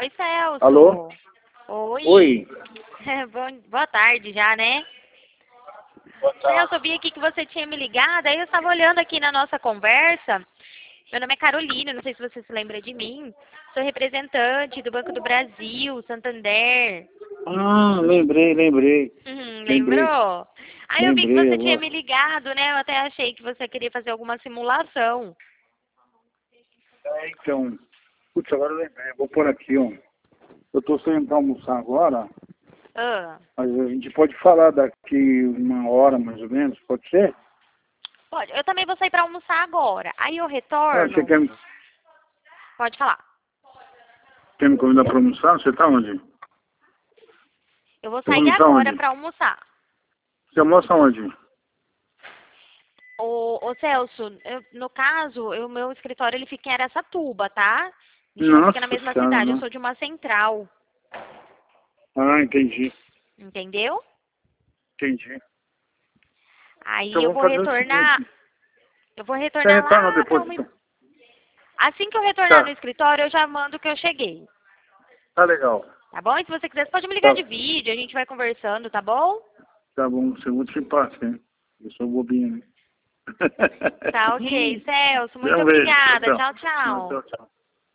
Oi, Celso. Alô? Oi. Oi. Boa tarde já, né? Boa tarde. Celso, eu vi aqui que você tinha me ligado, aí eu estava olhando aqui na nossa conversa. Meu nome é Carolina, não sei se você se lembra de mim. Sou representante do Banco do Brasil, Santander. Ah, lembrei. Lembrei. Lembrou? Aí eu vi que Lembrei você tinha agora. me ligado, né? Eu até achei que você queria fazer alguma simulação. Então, putz, agora eu lembrei. Eu vou por aqui, ó. Eu tô saindo pra almoçar agora, Ah, mas a gente pode falar daqui uma hora, mais ou menos, pode ser? pode. Eu também vou sair para almoçar agora. Aí eu Ah, você retorno. Pode falar. quer me convidar pra almoçar? Você tá onde? Eu vou Você vai sair almoçar agora onde? para almoçar. Você almoça onde? Ô Celso, no caso, o meu escritório ele fica em Araçatuba, tá? A gente não fica na Nossa mesma senhora, cidade, eu não. sou de uma central, Ah, entendi. entendeu? Entendi. Aí Então vamos fazer o seguinte. eu vou Você retornar retorna lá para depois, uma... então. Assim que eu retornar no Tá, escritório, eu já mando que eu cheguei, tá legal. tá bom? E se você quiser, você pode me ligar Tá, de vídeo, a gente vai conversando, tá bom? tá bom, você é muito simpático, hein? Eu sou bobinho, né? Tá ok, Celso, muito Um beijo. Tchau, obrigada, tchau. tchau, tchau. Tchau, tchau.